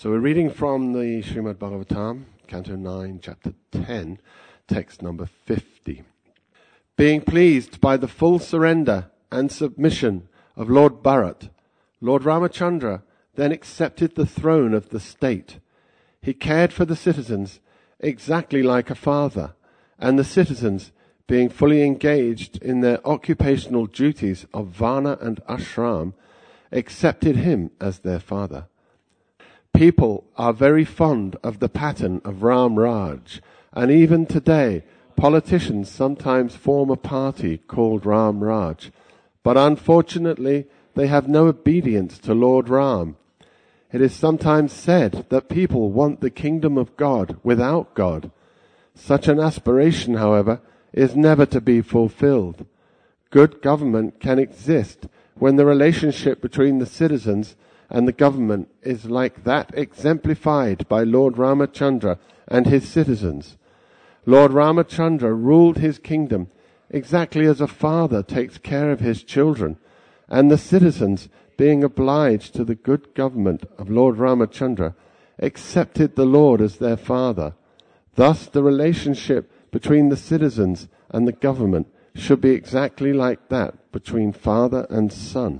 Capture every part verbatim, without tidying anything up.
So we're reading from the Srimad Bhagavatam, Canto nine, Chapter ten, text number fifty. Being pleased by the full surrender and submission of Lord Bharat, Lord Ramachandra then accepted the throne of the state. He cared for the citizens exactly like a father, and the citizens, being fully engaged in their occupational duties of Varna and Ashram, accepted him as their father. People are very fond of the pattern of Ram Raj, and even today, politicians sometimes form a party called Ram Raj, but unfortunately, they have no obedience to Lord Ram. It is sometimes said that people want the kingdom of God without God. Such an aspiration, however, is never to be fulfilled. Good government can exist when the relationship between the citizens and the government is like that exemplified by Lord Ramachandra and his citizens. Lord Ramachandra ruled his kingdom exactly as a father takes care of his children, and the citizens, being obliged to the good government of Lord Ramachandra, accepted the Lord as their father. Thus the relationship between the citizens and the government should be exactly like that between father and son.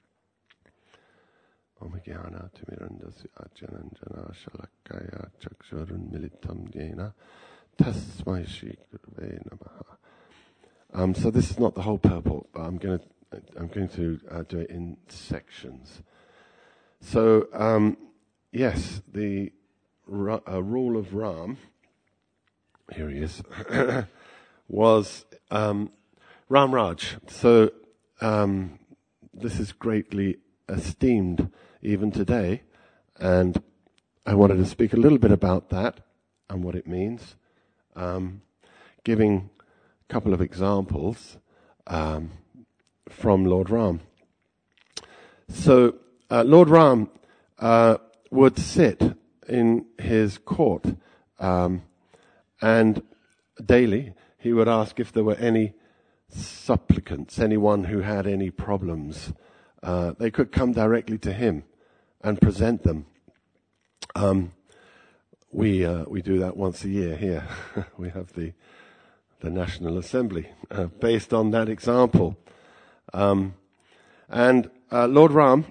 Um, so this is not the whole purport, but I'm going to I'm going to uh, do it in sections. So um, yes, the uh, rule of Ram, here he is, was um, Ram Raj. So um, this is greatly esteemed even today, and I wanted to speak a little bit about that and what it means, um, giving a couple of examples um, from Lord Ram. So uh, Lord Ram uh, would sit in his court, um, and daily he would ask if there were any supplicants, anyone who had any problems. Uh, they could come directly to him and present them. Um, we uh, we do that once a year here. We have the the National Assembly uh, based on that example. Um, and uh, Lord Ram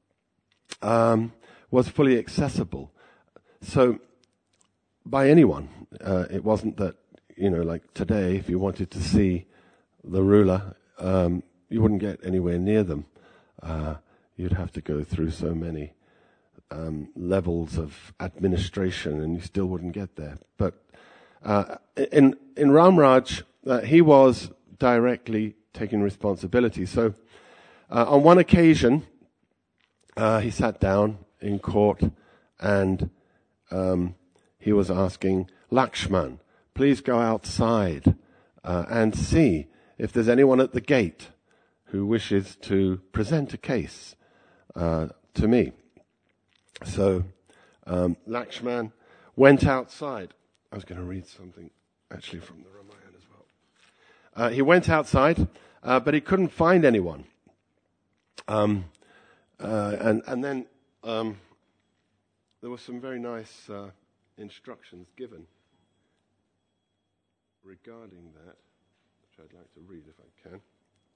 um, was fully accessible. So by anyone, uh, it wasn't that, you know, like today, if you wanted to see the ruler, um, you wouldn't get anywhere near them. Uh, you'd have to go through so many um, levels of administration, and you still wouldn't get there. But uh, in in Ram Raj, uh, he was directly taking responsibility. So uh, on one occasion, uh, he sat down in court, and um, he was asking Lakshman, please go outside uh, and see if there's anyone at the gate who wishes to present a case uh, to me. So um, Lakshman went outside. I was going to read something actually from the Ramayana as well. Uh, he went outside, uh, but he couldn't find anyone. Um, uh, and, and then um, there were some very nice uh, instructions given regarding that, which I'd like to read if I can.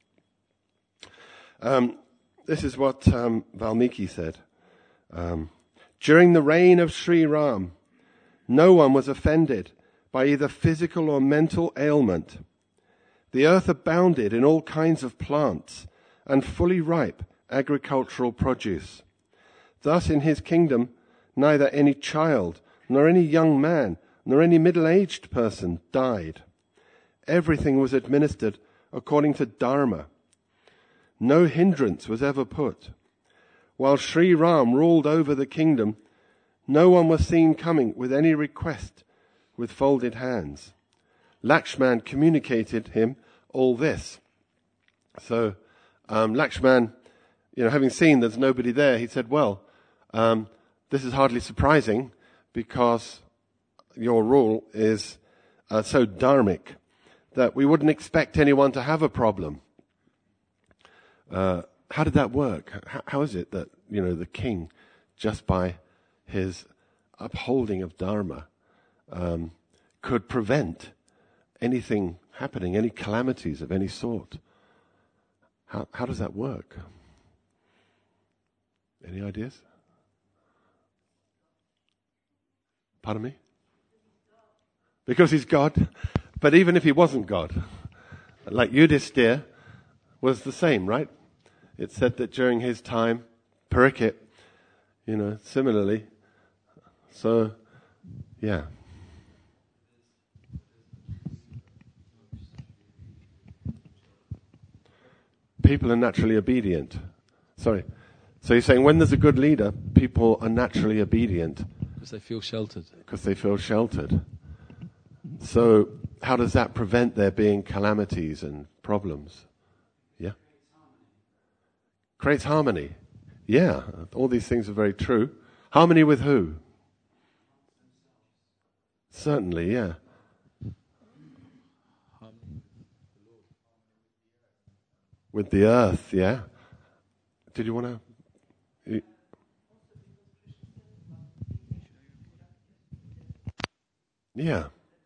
Um, this is what um, Valmiki said. Um, During the reign of Sri Ram, no one was offended by either physical or mental ailment. The earth abounded in all kinds of plants and fully ripe agricultural produce. Thus in his kingdom, neither any child, nor any young man, nor any middle-aged person died. Everything was administered according to Dharma. No hindrance was ever put. While Sri Ram ruled over the kingdom, no one was seen coming with any request with folded hands. Lakshman communicated him all this. So um, Lakshman, you know, having seen there's nobody there, he said, well, um, this is hardly surprising because your rule is uh, so dharmic that we wouldn't expect anyone to have a problem. Uh, how did that work? How, how is it that, you know, the king, just by his upholding of Dharma um, could prevent anything happening, any calamities of any sort. How, how does that work? Any ideas? Pardon me? Because he's God. But even if he wasn't God, like Yudhisthira was the same, right? It said that during his time, Parikshit, you know, similarly. So, yeah. People are naturally obedient. Sorry. So you're saying when there's a good leader, people are naturally obedient. Because they feel sheltered. Because they feel sheltered. So how does that prevent there being calamities and problems? Yeah? Creates harmony. Yeah, all these things are very true. Harmony with who? Certainly, yeah. With the earth, yeah. Did you want to? Yeah.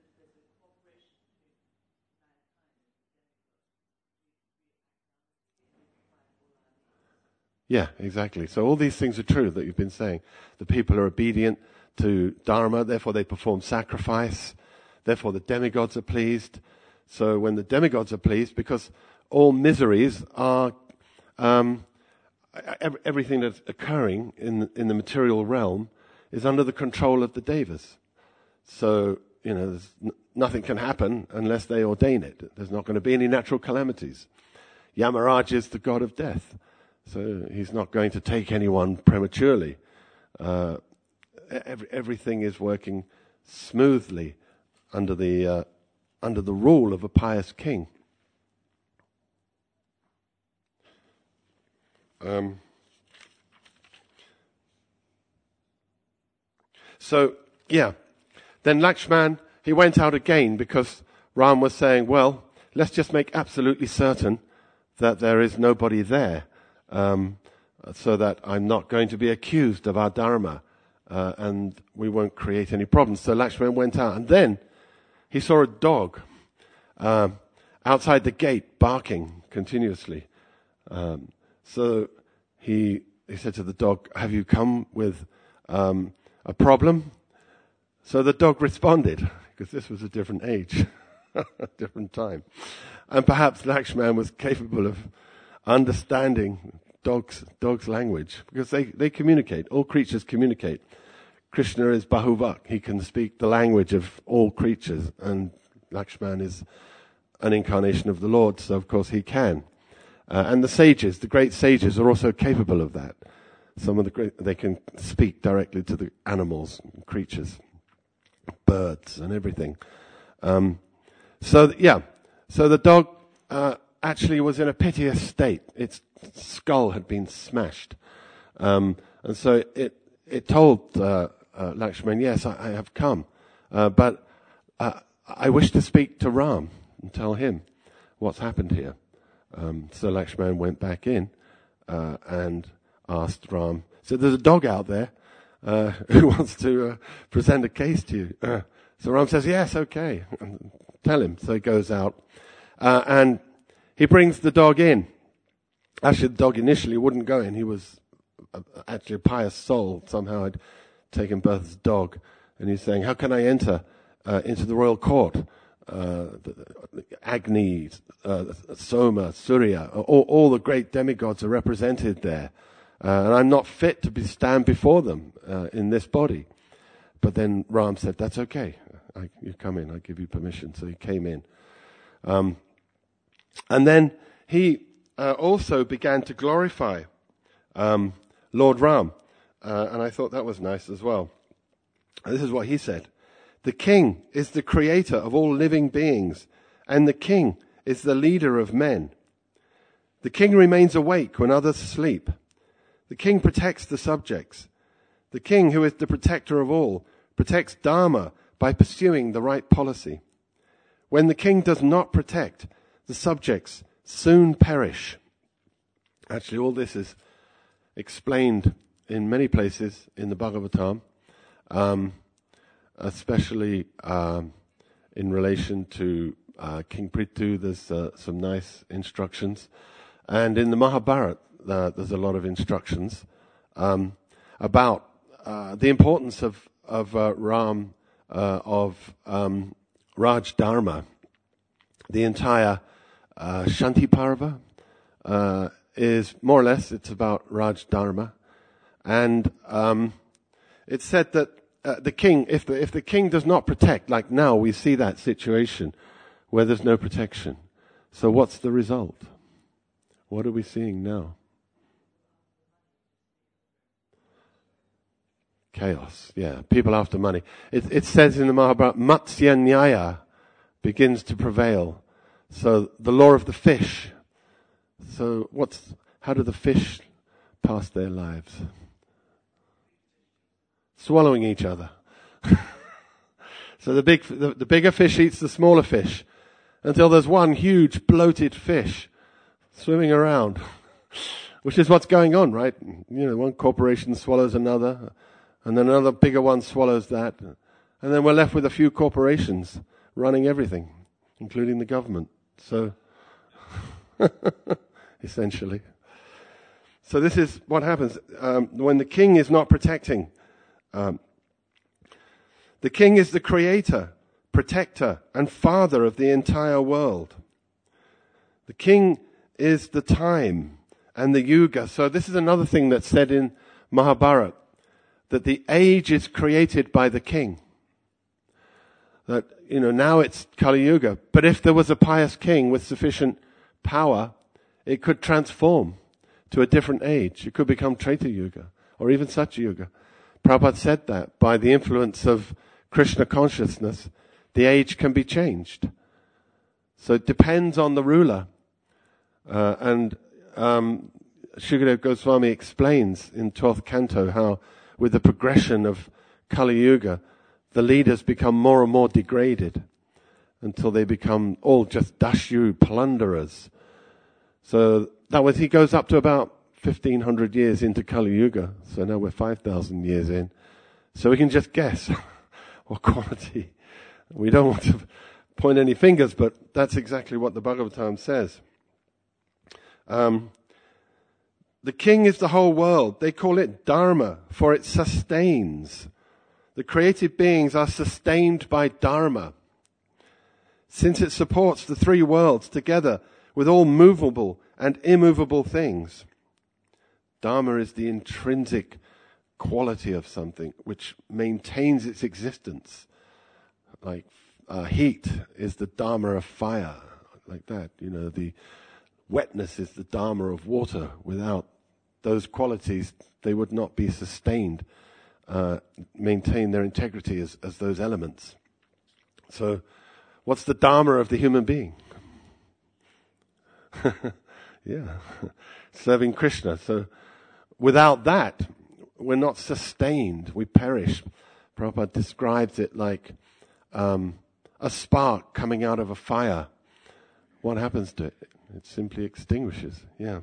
Yeah, exactly. So all these things are true that you've been saying. The people are obedient to Dharma, therefore they perform sacrifice, therefore the demigods are pleased. So when the demigods are pleased, because all miseries are um, everything that's occurring in the, in the material realm is under the control of the devas. So, you know, there's n- nothing can happen unless they ordain it. There's not going to be any natural calamities. Yamaraj is the god of death. So he's not going to take anyone prematurely. Uh, every, everything is working smoothly under the uh, under the rule of a pious king. Um, so yeah, then Lakshman, he went out again because Ram was saying, well, let's just make absolutely certain that there is nobody there. Um, so that I'm not going to be accused of our dharma, uh, and we won't create any problems. So Lakshman went out, and then he saw a dog um, outside the gate barking continuously. Um, so he he said to the dog, "Have you come with um, a problem?" So the dog responded, because this was a different age, a different time, and perhaps Lakshman was capable of understanding dogs dogs language, because they, they communicate. All creatures communicate. Krishna is Bahuvak. He can speak the language of all creatures, and Lakshman is an incarnation of the Lord, so of course he can. Uh, and the sages, the great sages, are also capable of that. Some of the great, they can speak directly to the animals, creatures, birds, and everything. Um, so yeah, so the dog uh, actually was in a piteous state. Its skull had been smashed. Um, and so it it told uh, uh, Lakshman, yes, I, I have come. Uh, but uh, I wish to speak to Ram and tell him what's happened here. Um, so Lakshman went back in uh, and asked Ram, so there's a dog out there uh, who wants to uh, present a case to you. Uh, so Ram says, yes, okay. Tell him. So he goes out. Uh, and he brings the dog in. Actually, the dog initially wouldn't go in. He was a, actually a pious soul. Somehow had taken birth as a dog. And he's saying, how can I enter uh, into the royal court? Uh, the, the Agni, uh, Soma, Surya, all, all the great demigods are represented there. Uh, and I'm not fit to be, stand before them uh, in this body. But then Ram said, that's okay. I, you come in, I give you permission. So he came in. Um, and then he uh, also began to glorify um, Lord Ram. Uh, and I thought that was nice as well. And this is what he said. The king is the creator of all living beings, and the king is the leader of men. The king remains awake when others sleep. The king protects the subjects. The king, who is the protector of all, protects Dharma by pursuing the right policy. When the king does not protect, the subjects soon perish. Actually, all this is explained in many places in the Bhagavatam. um, especially um, in relation to uh, King Prithu. There's uh, some nice instructions. And in the Mahabharata, uh, there's a lot of instructions um, about uh, the importance of, of uh, Ram, uh, of um, Raj Dharma. The entire uh, Shanti Parva uh, is more or less, it's about Raj Dharma. And um, it's said that uh, the king, if the, if the king does not protect, like now we see that situation where there's no protection. So what's the result? What are we seeing now? Chaos, yeah. People after money. It, it says in the Mahabharata, Matsya Nyaya begins to prevail. So the law of the fish. So what's, how do the fish pass their lives? Swallowing each other. So the big, the, the bigger fish eats the smaller fish until there's one huge bloated fish swimming around, which is what's going on, right? You know, one corporation swallows another, and then another bigger one swallows that, and then we're left with a few corporations running everything, including the government. So, essentially. So this is what happens um, when the king is not protecting. Um, the king is the creator, protector, and father of the entire world. The king is the time and the yuga. So this is another thing that's said in Mahabharata, that the age is created by the king. That, you know, now it's Kali Yuga. But if there was a pious king with sufficient power, it could transform to a different age. It could become Treta Yuga or even Satya Yuga. Prabhupada said that by the influence of Krishna consciousness, the age can be changed. So it depends on the ruler. Uh, and um, Shukadeva Goswami explains in twelfth canto how with the progression of Kali Yuga, the leaders become more and more degraded until they become all just dashu, plunderers. So that was, he goes up to about fifteen hundred years into Kali Yuga. So now we're five thousand years in. So we can just guess what quality. We don't want to point any fingers, but that's exactly what the Bhagavatam says. Um, the king is the whole world. They call it Dharma, for it sustains. The created beings are sustained by Dharma, since it supports the three worlds together with all movable and immovable things. Dharma is the intrinsic quality of something which maintains its existence. Like uh, heat is the Dharma of fire, like that. You know, the wetness is the Dharma of water. Without those qualities, they would not be sustained, uh, maintain their integrity as, as those elements. So, what's the Dharma of the human being? Yeah, serving Krishna. So, without that, we're not sustained. We perish. Prabhupada describes it like um, a spark coming out of a fire. What happens to it? It simply extinguishes. Yeah.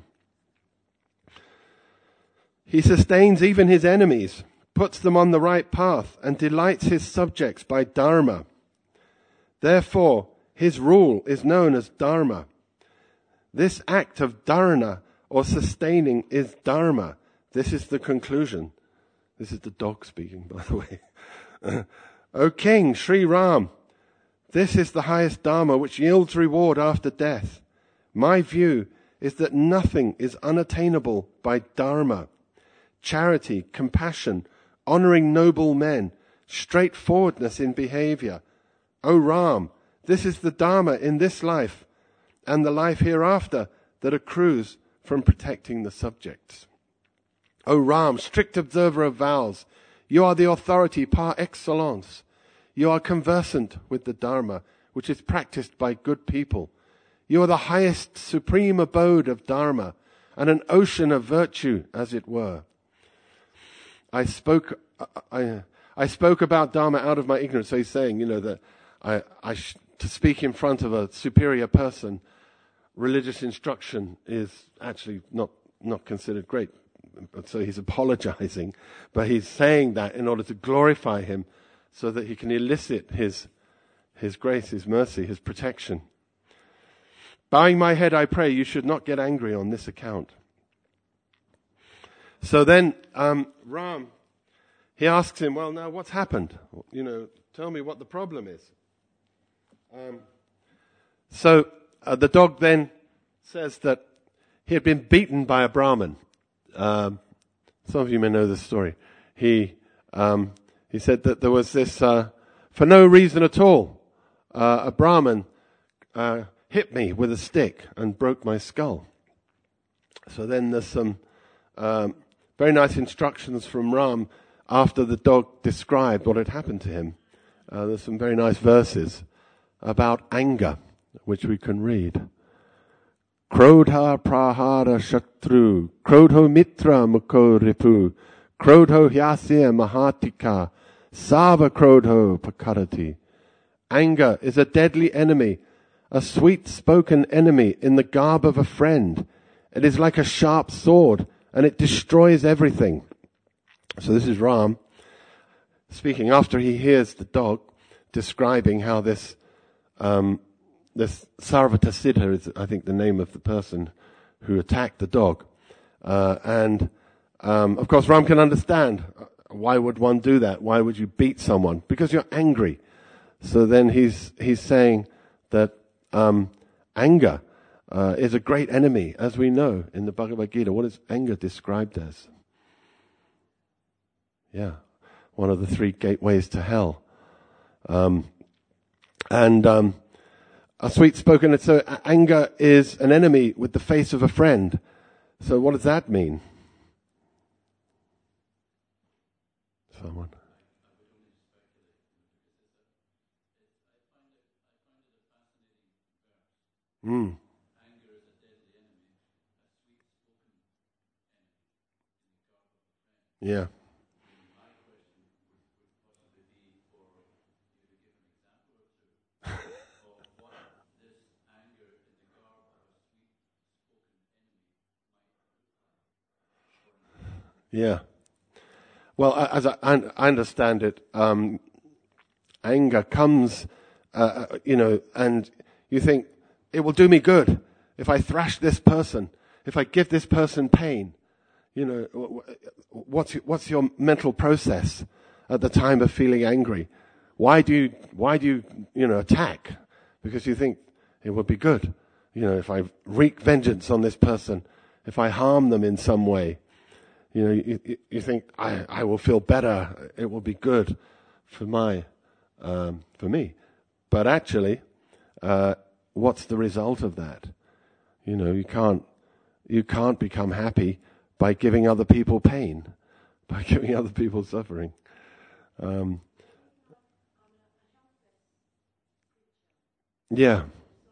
He sustains even his enemies, puts them on the right path, and delights his subjects by Dharma. Therefore, his rule is known as Dharma. This act of dharana, or sustaining, is Dharma. This is the conclusion. This is the dog speaking, by the way. Uh, O King, Sri Ram, this is the highest Dharma which yields reward after death. My view is that nothing is unattainable by Dharma. Charity, compassion, honoring noble men, straightforwardness in behavior. O Ram, this is the Dharma in this life and the life hereafter that accrues from protecting the subjects. O Ram, strict observer of vows, you are the authority par excellence. You are conversant with the Dharma, which is practiced by good people. You are the highest supreme abode of Dharma, and an ocean of virtue, as it were. I spoke, I, I spoke about Dharma out of my ignorance. So he's saying, you know, that I, I sh- to speak in front of a superior person, religious instruction is actually not, not considered great. so he's apologizing, but he's saying that in order to glorify him so that he can elicit his, his grace, his mercy, his protection. Bowing my head, I pray, you should not get angry on this account. So then um, Ram, he asks him, well, now what's happened? You know, tell me what the problem is. Um, so uh, the dog then says that he had been beaten by a Brahmin. Um, some of you may know this story. He um, he said that there was this, uh, for no reason at all, uh, a Brahmin uh, hit me with a stick and broke my skull. So then there's some um, very nice instructions from Ram after the dog described what had happened to him. Uh, there's some very nice verses about anger, which we can read. Krodha prahara shatru, krodho mitra mukho ripu, krodho hyasya mahatika, sava krodho pakarati. Anger is a deadly enemy, a sweet-spoken enemy in the garb of a friend. It is like a sharp sword, and it destroys everything. So this is Ram speaking after he hears the dog describing how this um, this Sarvata-Siddha is, I think, the name of the person who attacked the dog. Uh, and, um, of course, Ram can understand. Why would one do that? Why would you beat someone? Because you're angry. So then he's he's saying that um, anger uh, is a great enemy, as we know in the Bhagavad Gita. What is anger described as? Yeah, one of the three gateways to hell. Um, and um, a sweet-spoken, so anger is an enemy with the face of a friend. So what does that mean? Someone? Mm. Yeah. Yeah. Well, as I, I understand it, um, anger comes, uh, you know, and you think, it will do me good if I thrash this person, if I give this person pain. You know, what's what's your mental process at the time of feeling angry? Why do you why do you you know attack? Because you think it would be good, you know, if I wreak vengeance on this person, if I harm them in some way. You know, you, you think I, I will feel better. It will be good for my, um, for me. But actually, uh, what's the result of that? You know, you can't, you can't become happy by giving other people pain, by giving other people suffering. Um, yeah.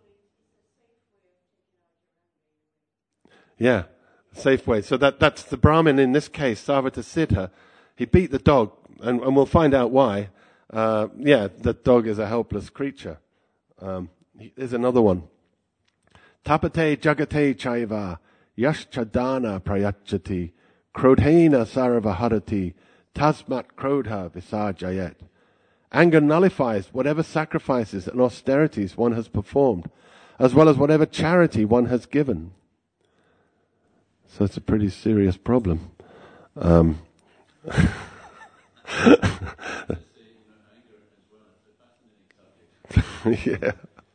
Yeah. Safe way. So that, that's the Brahmin in this case, Sarvata-Siddha. He beat the dog, and, and we'll find out why. Uh, yeah, the dog is a helpless creature. Um, he, there's another one. Tapate jagate chaiva, yashchadana prayachati, krodhena sarvaharati, tasmat krodha visarjayet. Anger nullifies whatever sacrifices and austerities one has performed, as well as whatever charity one has given. So it's a pretty serious problem. Um, yeah.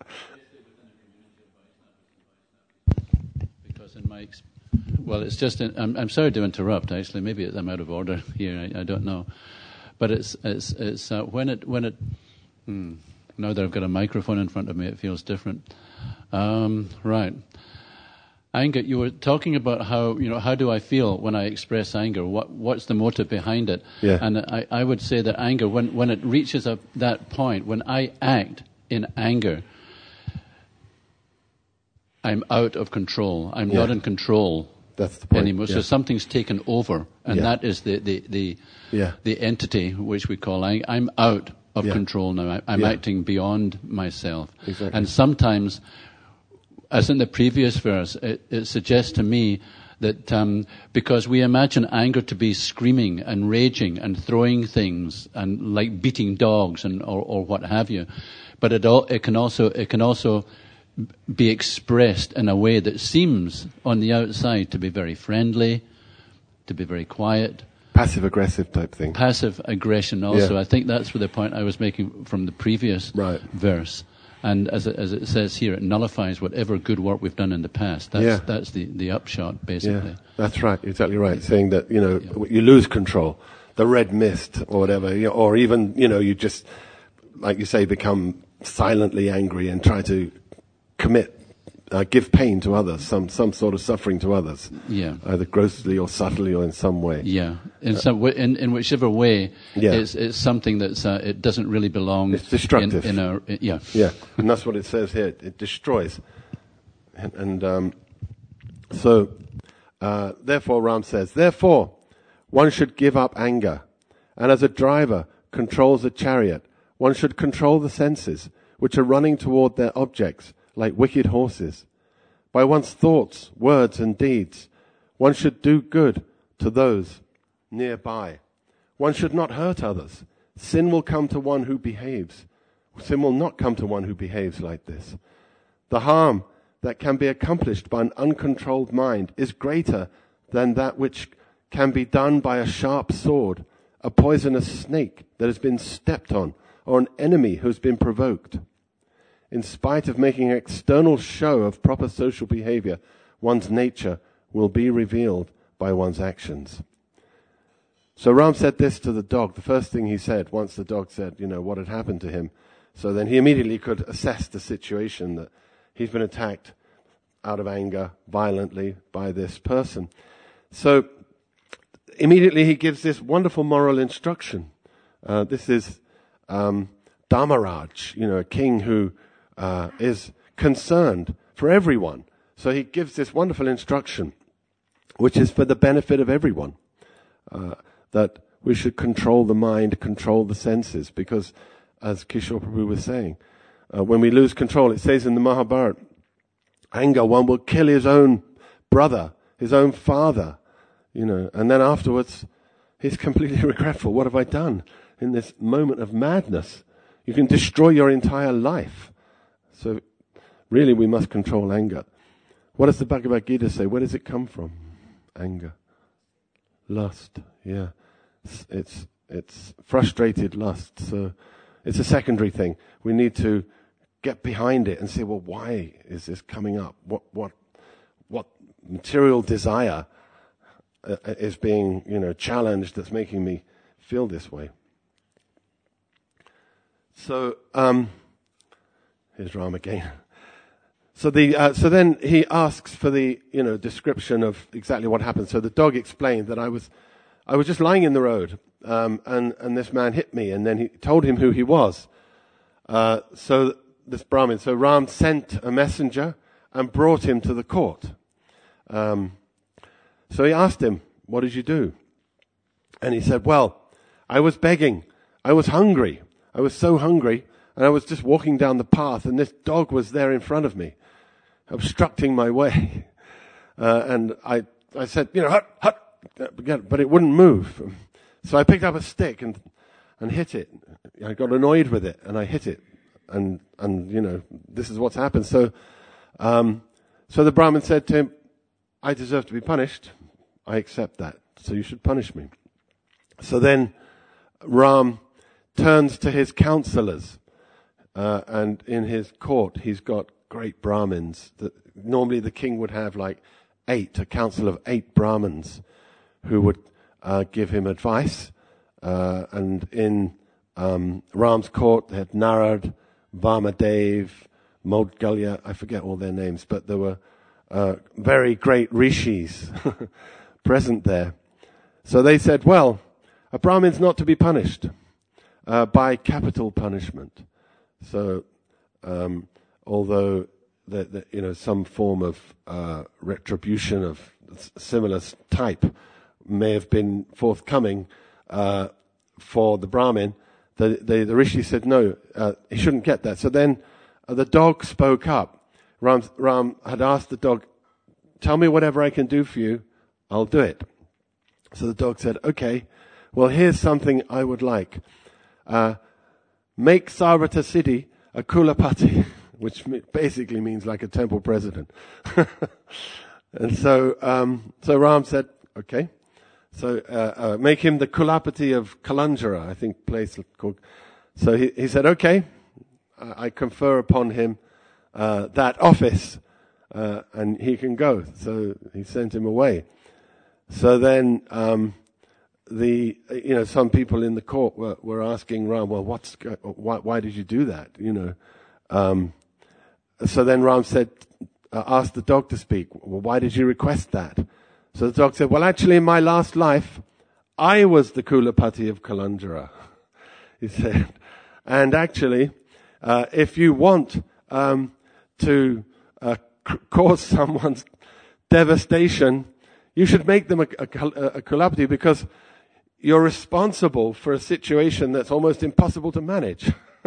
Because in my, ex- well, it's just. In, I'm, I'm sorry to interrupt. Actually, maybe I'm out of order here. I, I don't know, but it's it's it's uh, when it when it. Hmm, now that I've got a microphone in front of me, it feels different. Um, right. Anger, you were talking about how, you know, how do I feel when I express anger? What What's the motive behind it? Yeah. And I, I would say that anger, when, when it reaches a, that point, when I act in anger, I'm out of control. I'm yeah. not in control That's the point. anymore. Yeah. So something's taken over, and yeah. that is the, the, the, yeah. the entity which we call anger. I'm out of yeah. control now. I, I'm yeah. acting beyond myself. Exactly. And sometimes, as in the previous verse, it, it suggests to me that um, because we imagine anger to be screaming and raging and throwing things and like beating dogs and or, or what have you, but it all, it can also it can also be expressed in a way that seems on the outside to be very friendly, to be very quiet. Passive aggressive type thing. Passive aggression also. Yeah. I think that's the point I was making from the previous right. verse. And as it, as it says here, it nullifies whatever good work we've done in the past. That's, yeah. that's the, the upshot, basically. Yeah, that's right, exactly right. Saying that, you know, yeah. you lose control, the red mist or whatever, you know, or even, you know, you just, like you say, become silently angry and try to commit, uh, give pain to others, some some sort of suffering to others. Yeah. Either grossly or subtly or in some way. Yeah. In uh, some way, in, in whichever way, yeah. it's, it's something that's, uh, it doesn't really belong. It's destructive. In, in our, in, yeah. Yeah. And that's what it says here. It, it destroys. And, and um, so, uh, therefore, Ram says, therefore, one should give up anger. And as a driver controls a chariot, one should control the senses, which are running toward their objects, like wicked horses. By one's thoughts, words, and deeds, one should do good to those nearby. One should not hurt others. Sin will come to one who behaves. Sin will not come to one who behaves like this. The harm that can be accomplished by an uncontrolled mind is greater than that which can be done by a sharp sword, a poisonous snake that has been stepped on, or an enemy who has been provoked. In spite of making an external show of proper social behavior, one's nature will be revealed by one's actions. So Ram said this to the dog. The first thing he said, once the dog said, you know, what had happened to him. So then he immediately could assess the situation that he's been attacked out of anger violently by this person. So immediately he gives this wonderful moral instruction. Uh, this is um, Dharmaraj, you know, a king who Uh, is concerned for everyone. So he gives this wonderful instruction, which is for the benefit of everyone, uh, that we should control the mind, control the senses, because, as Kishore Prabhu was saying, uh, when we lose control, it says in the Mahabharata, anger, one will kill his own brother, his own father, you know, and then afterwards, he's completely regretful. What have I done in this moment of madness? You can destroy your entire life. So, really, we must control anger. What does the Bhagavad Gita say? Where does it come from? Anger. Lust, yeah. It's, it's, it's frustrated lust. So, it's a secondary thing. We need to get behind it and say, well, why is this coming up? What, what, what material desire uh, is being, you know, challenged that's making me feel this way? So, um... here's Ram again. So the uh, so then he asks for the you know description of exactly what happened. So the dog explained that I was I was just lying in the road, um, and and this man hit me, and then he told him who he was. Uh, so this Brahmin, so Ram sent a messenger and brought him to the court. Um, so he asked him, "What did you do?" And he said, "Well, I was begging. I was hungry. I was so hungry." And I was just walking down the path, and this dog was there in front of me, obstructing my way. Uh, and I, I said, you know, hut, hut, but it wouldn't move. So I picked up a stick and, and hit it. I got annoyed with it, and I hit it. And, and you know, this is what's happened. So, um, so the Brahmin said to him, I deserve to be punished. I accept that. So you should punish me. So then Ram turns to his counselors. Uh, and in his court, he's got great Brahmins. That normally the king would have like eight, a council of eight Brahmins who would uh, give him advice. Uh, and in um, Ram's court, they had Narad, Vamadev, Maudgalya, I forget all their names, but there were uh, very great rishis present there. So they said, well, a Brahmin's not to be punished uh, by capital punishment. So, um, although the, the, you know some form of uh, retribution of similar type may have been forthcoming uh, for the Brahmin, the, the, the rishi said no, uh, he shouldn't get that. So then uh, the dog spoke up. Ram, Ram had asked the dog, "Tell me whatever I can do for you, I'll do it. So the dog said, okay, well, here's something I would like. Uh, make Sarvata Siddhi a Kulapati, which basically means like a temple president. And so, um, so Ram said, okay. So, uh, uh, make him the Kulapati of Kalanjara, I think place called. So he, he said, okay, I, I confer upon him, uh, that office, uh, and he can go. So he sent him away. So then, um, the, you know, some people in the court were, were asking Ram, well, what's, why, why did you do that? You know, um, so then Ram said, uh, asked the dog to speak. Well, why did you request that? So the dog said, well, actually in my last life, I was the Kulapati of Kalanjara. He said, and actually, uh, if you want, um, to, uh, c- cause someone's devastation, you should make them a, a, a Kulapati because you're responsible for a situation that's almost impossible to manage.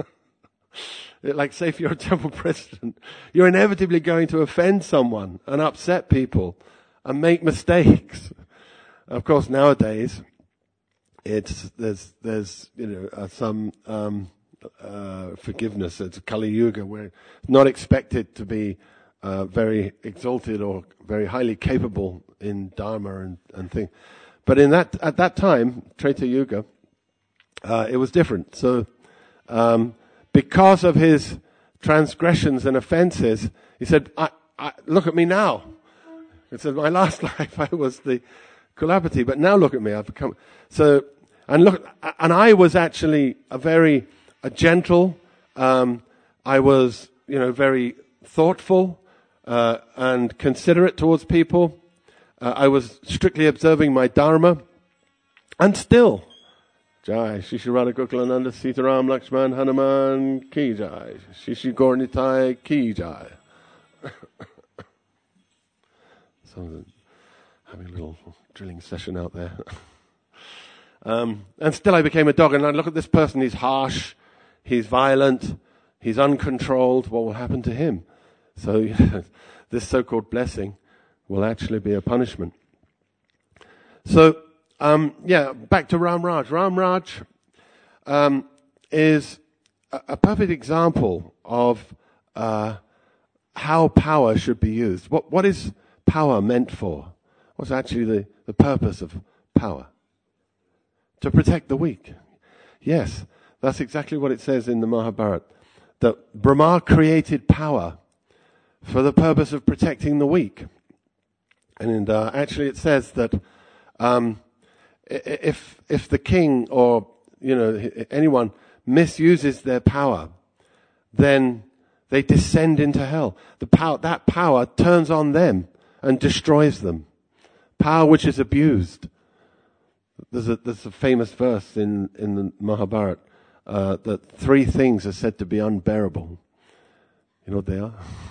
Like, say, if you're a temple president, you're inevitably going to offend someone and upset people and make mistakes. Of course, nowadays, it's there's there's you know uh, some um, uh, forgiveness. It's Kali Yuga, where it's not expected to be uh, very exalted or very highly capable in dharma and and things. But in that at that time, Treta Yuga, uh, it was different. So, um, because of his transgressions and offenses, he said, I, I, "Look at me now." He said, "My last life, I was the Kulapati, but now look at me, I've become." So, and look, and I was actually a very a gentle. Um, I was, you know, very thoughtful uh, and considerate towards people. Uh, I was strictly observing my dharma, and still, Jai, Shishi Radha Gokulananda Sitaram Lakshman Hanuman Ki Jai, Shishi Gaurnitai Ki Jai. So, having a little drilling session out there. um, and still I became a dog, and I look at this person, he's harsh, he's violent, he's uncontrolled, what will happen to him? So, you know, this so-called blessing will actually be a punishment. So, um, yeah, back to Ram Raj. Ram Raj um, is a, a perfect example of uh, how power should be used. What what is power meant for? What's actually the, the purpose of power? To protect the weak. Yes, that's exactly what it says in the Mahabharata. That Brahma created power for the purpose of protecting the weak. And uh, actually it says that um, if if the king or you know anyone misuses their power, then they descend into hell. The power that power turns on them and destroys them. Power which is abused. There's a there's a famous verse in in the Mahabharata uh, that three things are said to be unbearable. You know what they are?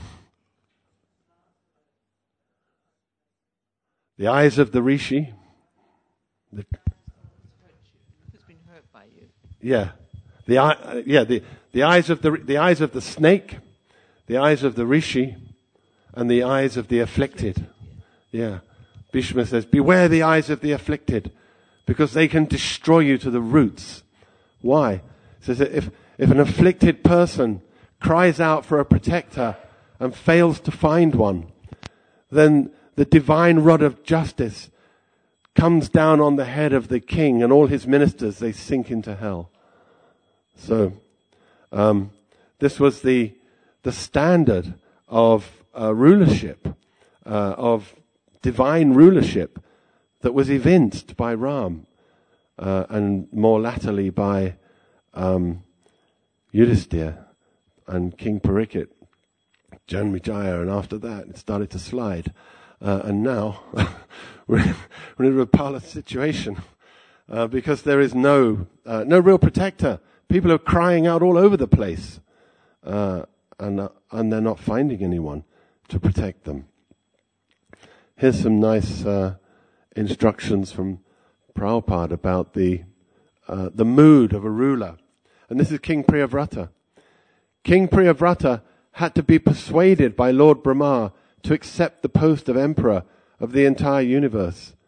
The eyes of the rishi. The, Who's been hurt by you? yeah, the eye. Uh, yeah, the the eyes of the the eyes of the snake, the eyes of the rishi, and the eyes of the afflicted. Yeah, Bhishma says, "Beware the eyes of the afflicted, because they can destroy you to the roots." Why? He says that if if an afflicted person cries out for a protector and fails to find one, then the divine rod of justice comes down on the head of the king and all his ministers. They sink into hell. So, um, this was the the standard of uh, rulership, uh, of divine rulership that was evinced by Ram, uh, and more latterly by um, Yudhisthira and King Parikshit, Janmejaya, and after that it started to slide. Uh, and now we're, we're in a Rapala situation uh, because there is no uh, no real protector. People are crying out all over the place, uh, and uh, and they're not finding anyone to protect them. Here's some nice uh, instructions from Prabhupada about the uh, the mood of a ruler, and this is King Priyavrata. King Priyavrata had to be persuaded by Lord Brahma to accept the post of emperor of the entire universe.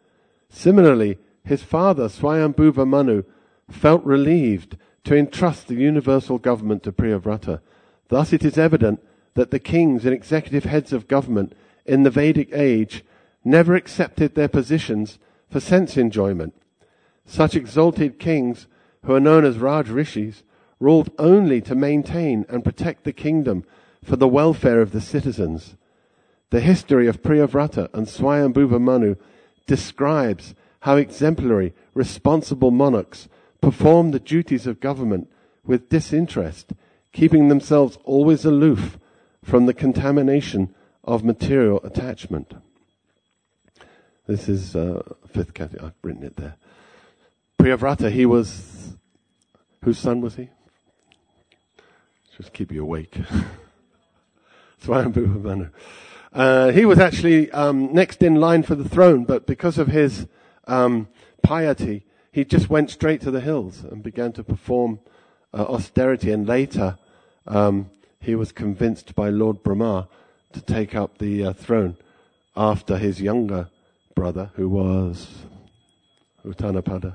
Similarly, his father, Swayambhuva Manu, felt relieved to entrust the universal government to Priyavrata. Thus it is evident that the kings and executive heads of government in the Vedic age never accepted their positions for sense enjoyment. Such exalted kings, who are known as Raj Rishis, ruled only to maintain and protect the kingdom for the welfare of the citizens. The history of Priyavrata and Swayambhuva Manu describes how exemplary, responsible monarchs performed the duties of government with disinterest, keeping themselves always aloof from the contamination of material attachment. This is uh, fifth category. I've written it there. Priyavrata, he was... Whose son was he? Just keep you awake. Swayambhuva Manu. Uh, he was actually um, next in line for the throne, but because of his um, piety, he just went straight to the hills and began to perform uh, austerity. And later, um, he was convinced by Lord Brahma to take up the uh, throne after his younger brother, who was Uttanapada,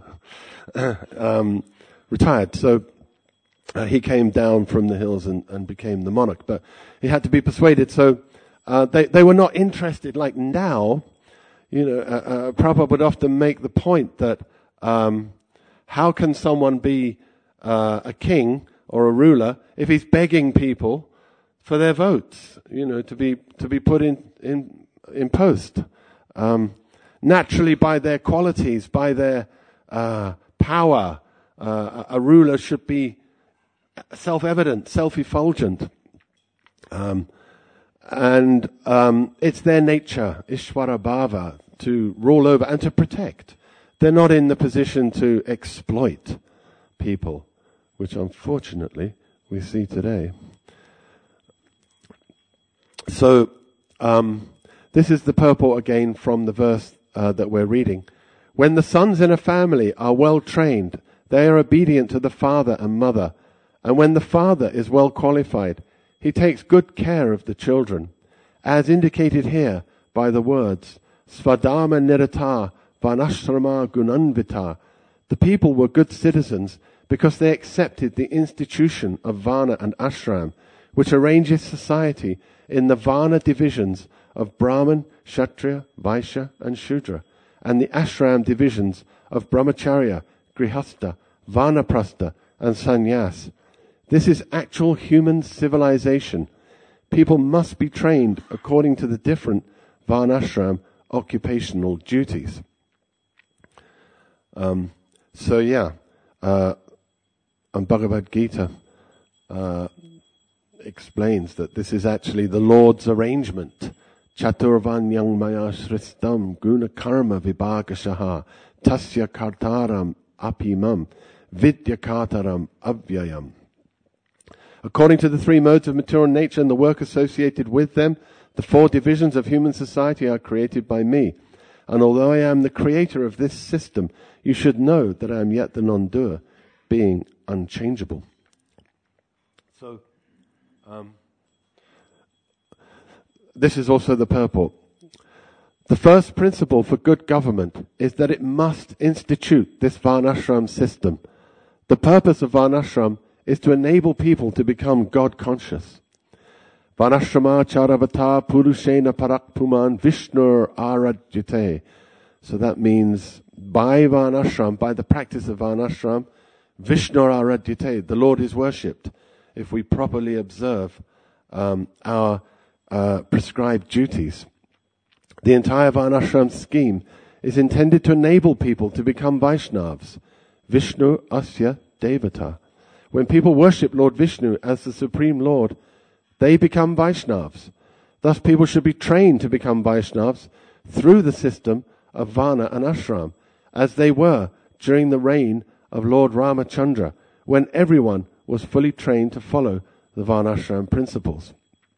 um, retired. So uh, he came down from the hills and, and became the monarch. But he had to be persuaded. So uh, they, they were not interested like now. You know, uh, uh, Prabhupada would often make the point that um, how can someone be uh, a king or a ruler if he's begging people for their votes, you know, to be to be put in in, in post. Um, naturally, by their qualities, by their uh, power, uh, a ruler should be self-evident, self-effulgent. Um, and um, it's their nature, Ishvara Bhava, to rule over and to protect. They're not in the position to exploit people, which unfortunately we see today. So, um, this is the purport again from the verse uh, that we're reading. When the sons in a family are well trained, they are obedient to the father and mother. And when the father is well qualified, he takes good care of the children, as indicated here by the words, Svadharma nirata vanashrama gunanvita. The people were good citizens because they accepted the institution of Varna and Ashram, which arranges society in the Varna divisions of Brahman, Kshatriya, Vaishya, and Shudra, and the Ashram divisions of Brahmacharya, Grihastha, Vanaprastha, and Sannyas. This is actual human civilization. People must be trained according to the different Varnashram occupational duties. Um, so yeah, uh, and Bhagavad Gita uh, explains that this is actually the Lord's arrangement. Chaturvanyang maya shristam guna karma vibhagashaha tasya kartaram apimam vidya kartaram avyayam. According to the three modes of material nature and the work associated with them, the four divisions of human society are created by me. And although I am the creator of this system, you should know that I am yet the non-doer, being unchangeable. So, um, this is also the purport. The first principle for good government is that it must institute this Varnashram system. The purpose of Varnashram is to enable people to become God-conscious. Varnashrama charavata purushena parakpuman vishnur aradyate. So that means by Varnashram, by the practice of Varnashram, vishnur aradyate, the Lord is worshipped, if we properly observe um, our uh, prescribed duties. The entire Varnashram scheme is intended to enable people to become Vaishnavas. Vishnu asya devata. When people worship Lord Vishnu as the Supreme Lord, they become Vaishnavas. Thus people should be trained to become Vaishnavas through the system of Varna and Ashram, as they were during the reign of Lord Ramachandra, when everyone was fully trained to follow the Varnashram principles.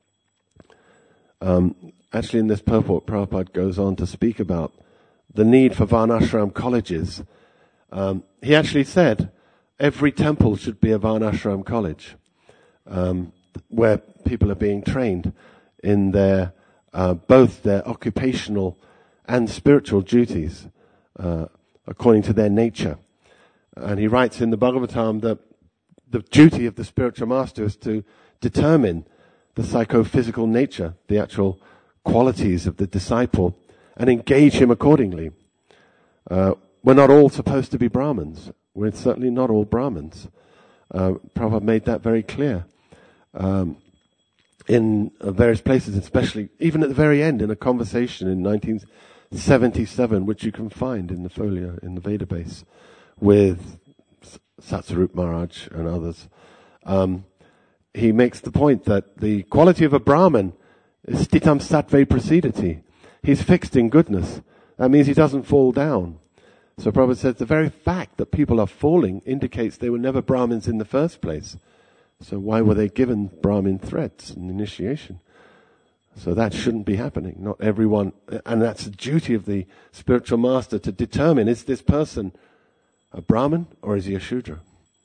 Um, actually in this purport, Prabhupada goes on to speak about the need for Varnashram colleges. Um, he actually said, every temple should be a Varnashram college, um, where people are being trained in their uh, both their occupational and spiritual duties. uh, according to their nature. And he writes in the Bhagavatam that the duty of the spiritual master is to determine the psychophysical nature, the actual qualities of the disciple, and engage him accordingly. Uh, we're not all supposed to be Brahmins. We're certainly not all Brahmins. Uh, Prabhupada made that very clear. Um, in uh, various places, especially, even at the very end, in a conversation in nineteen seventy-seven, which you can find in the folio, in the Veda base, with Satsarup Maharaj and others. Um, he makes the point that the quality of a Brahmin is stitam sattve prasidati. He's fixed in goodness. That means he doesn't fall down. So Prabhupada says the very fact that people are falling indicates they were never Brahmins in the first place. So why were they given Brahmin threads in initiation? So that shouldn't be happening. Not everyone, and that's the duty of the spiritual master to determine, is this person a Brahmin or is he a Shudra?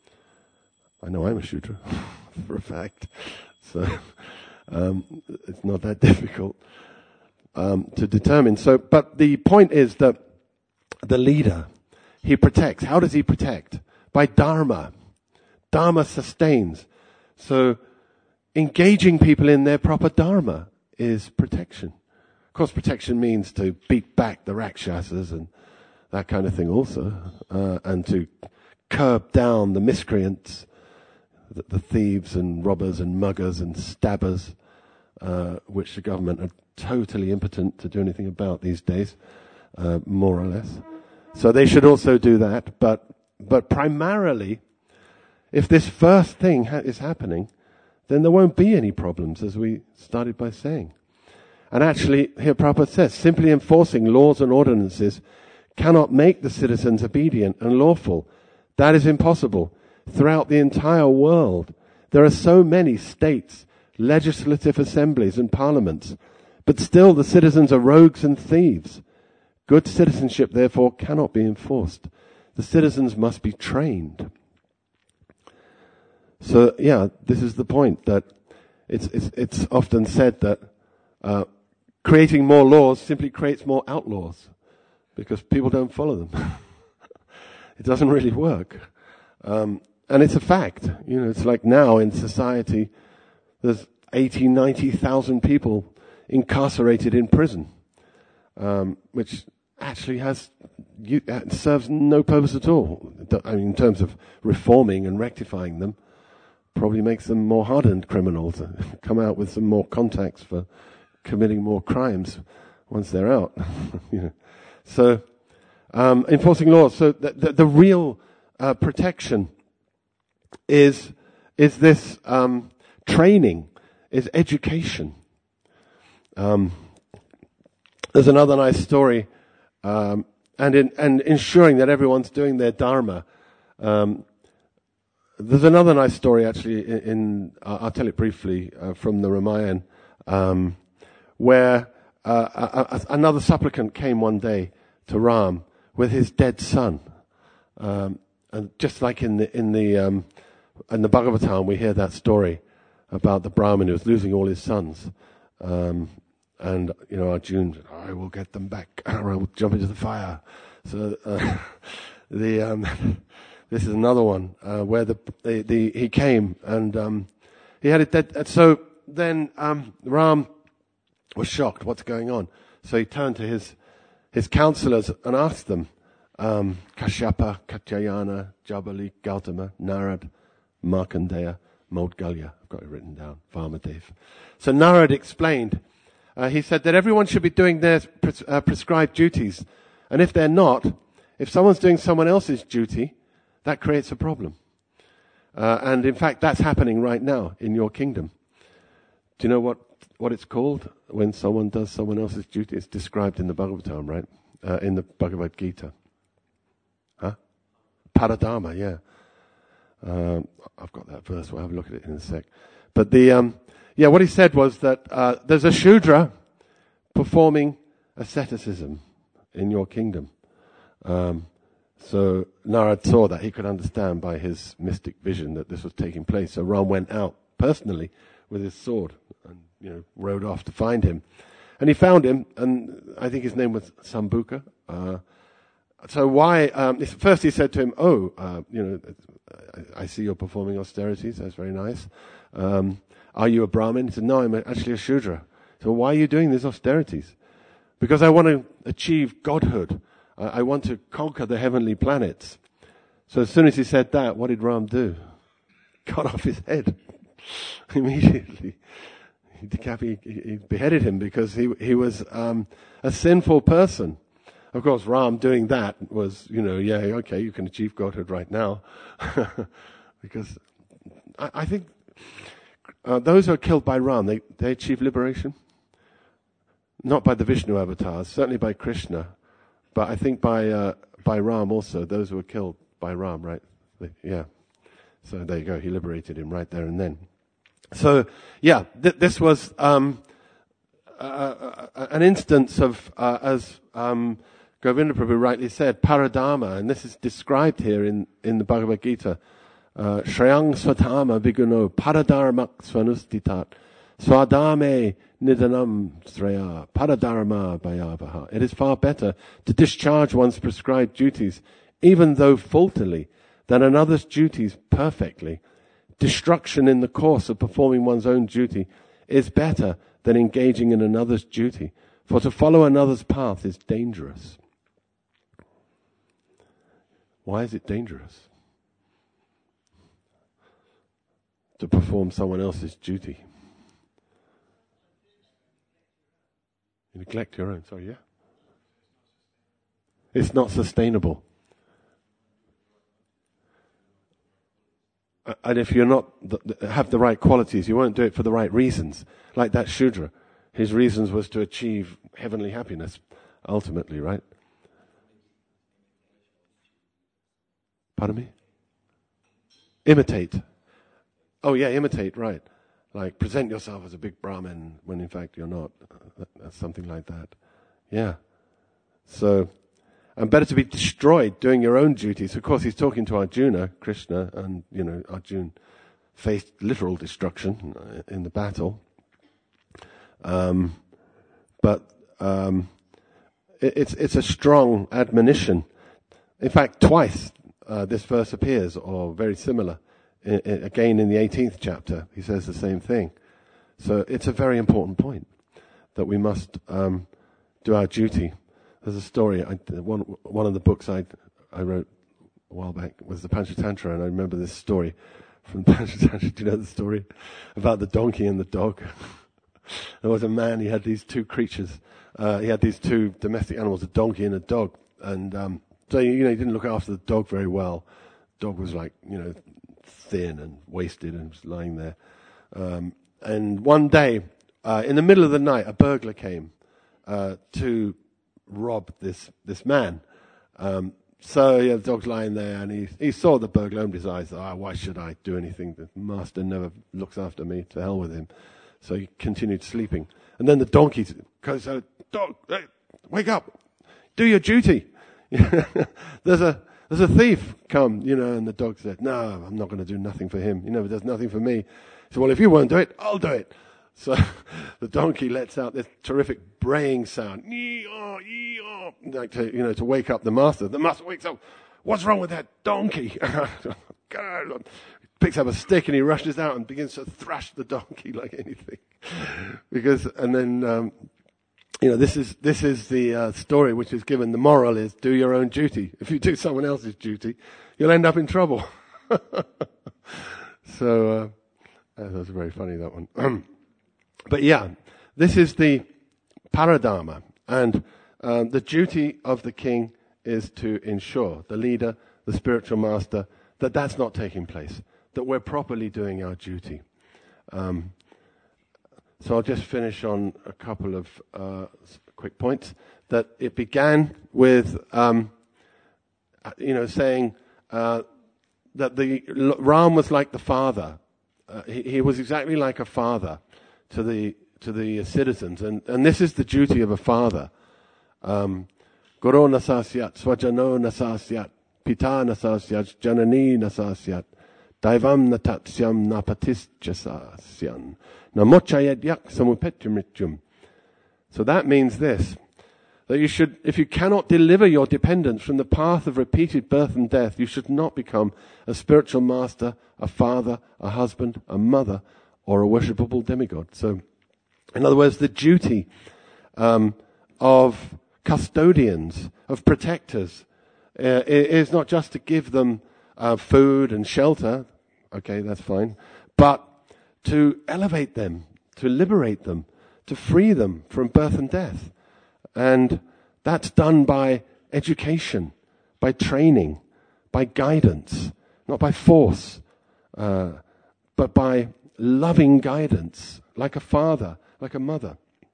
I know I'm a Shudra, for a fact. So um, it's not that difficult um, to determine. So, but the point is that the leader, he protects. How does he protect? By Dharma. Dharma sustains. So engaging people in their proper Dharma is protection. Of course, protection means to beat back the Rakshasas and that kind of thing also, uh, and to curb down the miscreants, the, the thieves and robbers and muggers and stabbers, uh, which the government are totally impotent to do anything about these days, uh, more or less. So they should also do that, but but primarily, if this first thing ha- is happening, then there won't be any problems, as we started by saying. And actually, here Prabhupada says, simply enforcing laws and ordinances cannot make the citizens obedient and lawful. That is impossible. Throughout the entire world, there are so many states, legislative assemblies and parliaments, but still the citizens are rogues and thieves. Good citizenship, therefore, cannot be enforced. The citizens must be trained. So, yeah, this is the point, that it's it's, it's often said that uh, creating more laws simply creates more outlaws, because people don't follow them. It doesn't really work. Um, and it's a fact. You know, it's like now in society, there's eighty, ninety thousand people incarcerated in prison, um, which actually has you, uh, serves no purpose at all. I mean, in terms of reforming and rectifying them, probably makes them more hardened criminals, come out with some more contacts for committing more crimes once they're out. You know. So, um, enforcing laws. So the, the, the real uh, protection is is this um, training, is education. Um, there's another nice story, um, and in and ensuring that everyone's doing their dharma. Um, there's another nice story actually. In, in uh, I'll tell it briefly uh, from the Ramayana, um, where uh, a, a, another supplicant came one day to Ram with his dead son, um, and just like in the in the um, in the Bhagavatam, we hear that story about the Brahmin who was losing all his sons, um, and you know Arjuna said, "I will get them back. I will jump into the fire." So uh, the um, this is another one uh, where the, the the he came and um, he had it dead. So then um, Ram was shocked. What's going on? So he turned to his his counselors and asked them, um, Kashyapa, Katyayana, Jabali, Gautama, Narad, Markandeya, Maudgalya. I've got it written down, Varmadev. So Narad explained, uh, he said that everyone should be doing their pres- uh, prescribed duties. And if they're not, if someone's doing someone else's duty, that creates a problem. Uh, and in fact, that's happening right now in your kingdom. Do you know what, what it's called when someone does someone else's duty? It's described in the Bhagavatam, right? Uh, in the Bhagavad Gita. Huh? Paradharma, yeah. Um, I've got that verse. We'll have a look at it in a sec. But the, um, yeah, what he said was that uh, there's a Shudra performing asceticism in your kingdom. Um, so Narad saw that. He could understand by his mystic vision that this was taking place. So Ram went out personally with his sword and, you know, rode off to find him. And he found him, and I think his name was Sambuka. Uh, so why, um, first he said to him, oh, uh, you know, I, I see you're performing austerities, that's very nice. Um, are you a Brahmin? He said, no, I'm actually a Shudra. So why are you doing these austerities? Because I want to achieve godhood. I, I want to conquer the heavenly planets. So as soon as he said that, what did Ram do? Cut off his head immediately. He, decap- he, he beheaded him because he he was um, a sinful person. Of course, Ram doing that was, you know, yeah, okay, you can achieve godhood right now. Because I, I think uh, those who are killed by Ram, they, they achieve liberation. Not by the Vishnu avatars, certainly by Krishna, but I think by uh, by Ram also, those who were killed by Ram, right? They, yeah. So there you go, he liberated him right there and then. So, yeah, th- this was um, uh, uh, an instance of, uh, as um, Govinda Prabhu rightly said, paradharma, and this is described here in, in the Bhagavad Gita. Uh, Shreyang svatama viguno paradharmak svanustitat swadame nidanam sreya paradharma bhayavaha. It is far better to discharge one's prescribed duties, even though faultily, than another's duties perfectly. Destruction in the course of performing one's own duty is better than engaging in another's duty, for to follow another's path is dangerous. Why is it dangerous? To perform someone else's duty. You neglect your own, sorry, yeah? It's not sustainable. And if you're not have the right qualities, you won't do it for the right reasons. Like that Shudra, his reasons was to achieve heavenly happiness, ultimately, right? Pardon me? Imitate. Oh yeah, imitate, right. Like present yourself as a big Brahmin when in fact you're not. That's something like that. Yeah. So, and better to be destroyed doing your own duties. Of course, he's talking to Arjuna, Krishna, and, you know, Arjuna faced literal destruction in the battle. Um, but um, it, it's it's a strong admonition. In fact, twice uh, this verse appears, or very similar. I, I, again, in the eighteenth chapter, he says the same thing. So it's a very important point that we must um, do our duty. There's a story, I, one one of the books I I wrote a while back was the Panchatantra, and I remember this story from Panchatantra. Do you know the story about the donkey and the dog? There was a man, he had these two creatures, uh, he had these two domestic animals, a donkey and a dog, and um, so, you know, he didn't look after the dog very well. The dog was like, you know, thin and wasted and was lying there. Um, and one day, uh, in the middle of the night, a burglar came uh, to rob this this man. Um, so yeah, the dog's lying there, and he he saw the burglar, opened his eyes. Ah, oh, why should I do anything? The master never looks after me. To hell with him. So he continued sleeping. And then the donkey goes, oh, "Dog, hey, wake up! Do your duty. there's a there's a thief come, you know." And the dog said, "No, I'm not going to do nothing for him. He never does nothing for me." He said, "Well, if you won't do it, I'll do it." So the donkey lets out this terrific braying sound, like to, you know, to wake up the master. The master wakes up. "What's wrong with that donkey?" God. Picks up a stick and he rushes out and begins to thrash the donkey like anything. Because, and then, um, you know, this is this is the uh, story which is given. The moral is do your own duty. If you do someone else's duty, you'll end up in trouble. So uh, that was very funny, that one. But yeah, this is the paradharma, and um, the duty of the king is to ensure, the leader, the spiritual master, that that's not taking place, that we're properly doing our duty. Um, so I'll just finish on a couple of uh, quick points. That it began with, um, you know, saying uh, that the Ram was like the father. Uh, he, he was exactly like a father to the to the citizens, and and this is the duty of a father. Um, Guru nasasyat, swajano nasasyat, pita nasasyat, janani nasasyat, daivam natatyam napatisjasasyan, namochayad yak samupetya mrityum. So that means this, that you should, if you cannot deliver your dependents from the path of repeated birth and death, you should not become a spiritual master, a father, a husband, a mother, or a worshipable demigod. So, in other words, the duty um, of custodians, of protectors, uh, is not just to give them uh, food and shelter, okay, that's fine, but to elevate them, to liberate them, to free them from birth and death. And that's done by education, by training, by guidance, not by force, uh, but by loving guidance, like a father, like a mother.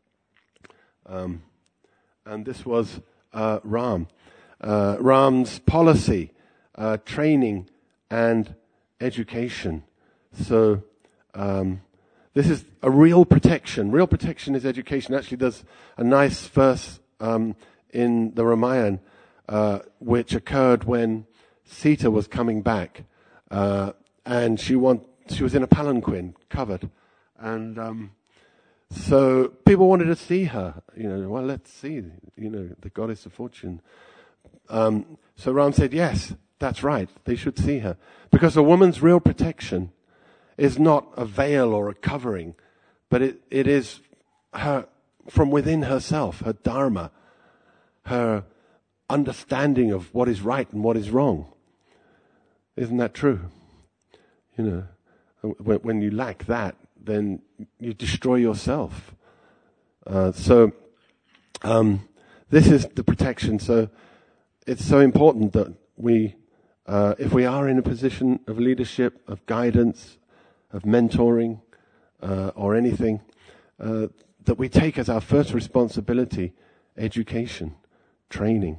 Um, and this was uh, Ram. Uh, Ram's policy, uh, training, and education. So um, this is a real protection. Real protection is education. Actually, there's a nice verse um, in the Ramayana uh, which occurred when Sita was coming back, uh, and she want she was in a palanquin, covered, and um, so people wanted to see her. You know, well, let's see. You know, the goddess of fortune. Um, so Ram said, yes, that's right. They should see her, because a woman's real protection is not a veil or a covering, but it, it is her from within herself, her dharma, her understanding of what is right and what is wrong. Isn't that true? You know, when, when you lack that, then you destroy yourself. Uh, so um, this is the protection. So it's so important that we, uh, if we are in a position of leadership, of guidance, of mentoring, uh, or anything, uh, that we take as our first responsibility education, training.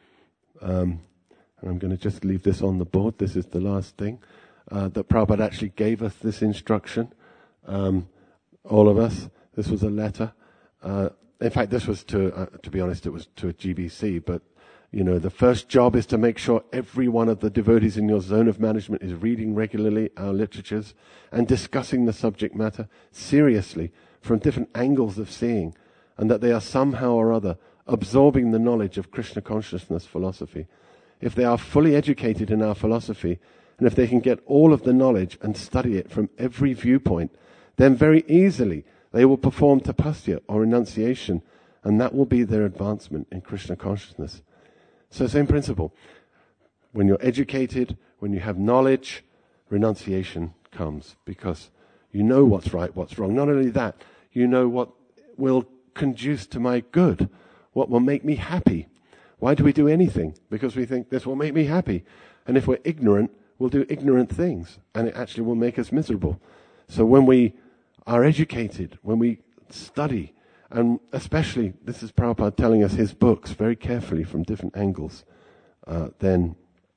Um, and I'm going to just leave this on the board. This is the last thing uh, that Prabhupada actually gave us this instruction. Um, all of us. This was a letter. Uh, in fact, this was to, uh, to be honest, it was to a G B C, but you know, the first job is to make sure every one of the devotees in your zone of management is reading regularly our literatures and discussing the subject matter seriously from different angles of seeing, and that they are somehow or other absorbing the knowledge of Krishna consciousness philosophy. If they are fully educated in our philosophy, and if they can get all of the knowledge and study it from every viewpoint, then very easily they will perform tapasya or renunciation, and that will be their advancement in Krishna consciousness. So same principle. When you're educated, when you have knowledge, renunciation comes, because you know what's right, what's wrong. Not only that, you know what will conduce to my good, what will make me happy. Why do we do anything? Because we think this will make me happy. And if we're ignorant, we'll do ignorant things, and it actually will make us miserable. So when we are educated, when we study, and especially, this is Prabhupada telling us his books very carefully from different angles, uh, then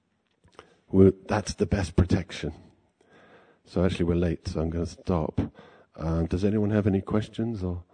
we're, that's the best protection. So actually we're late, so I'm going to stop. Um, does anyone have any questions? Or